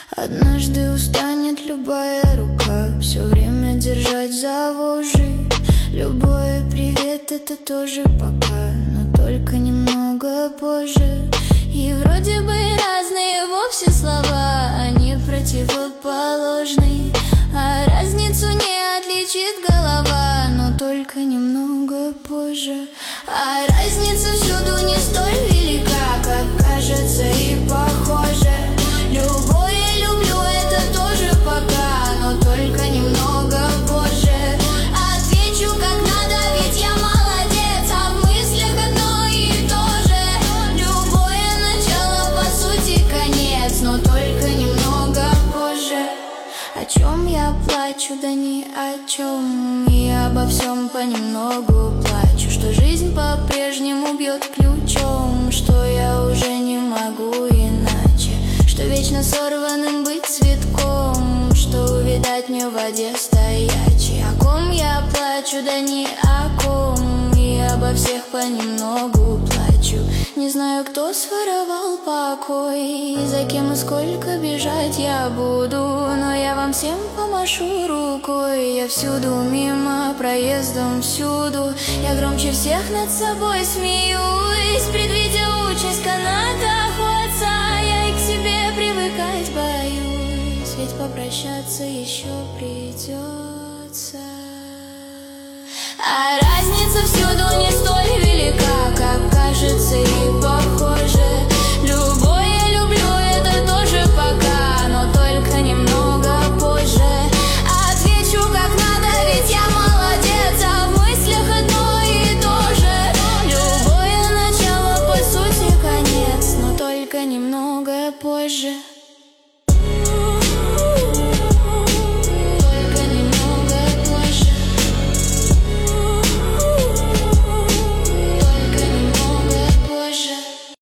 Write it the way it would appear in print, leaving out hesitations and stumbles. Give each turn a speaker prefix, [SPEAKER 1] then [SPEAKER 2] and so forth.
[SPEAKER 1] Однажды устанет любая рука все время держать за вожжи. Любое привет — это тоже пока, но только немного позже. И вроде бы разные вовсе слова, они противоположны, а разницу не отличит голова, но только немного позже. А разница всюду не столь велика, как кажется и похоже. Любое люблю — это тоже пока, но только немного позже. Отвечу как надо, ведь я молодец, а в мыслях одно и то же. Любое начало, по сути, конец, но только немного позже. О чем я плачу, да ни о чем. Я обо всем понемногу плачу, что жизнь по-прежнему бьет ключом, что я уже не могу иначе, что вечно сорванным быть цветком, что увидать мне в воде стоячей. О ком я плачу, да ни о ком. И обо всех понемногу плачу. Не знаю, кто своровал покой, за кем и сколько бежать я буду, но я вам всем помашу рукой. Я всюду, мимо, проездом, всюду. Я громче всех над собой смеюсь, предвидя участь канатоходца. Я и к себе привыкать боюсь, ведь попрощаться еще придется. А разница всюду не столь велика, как кажется и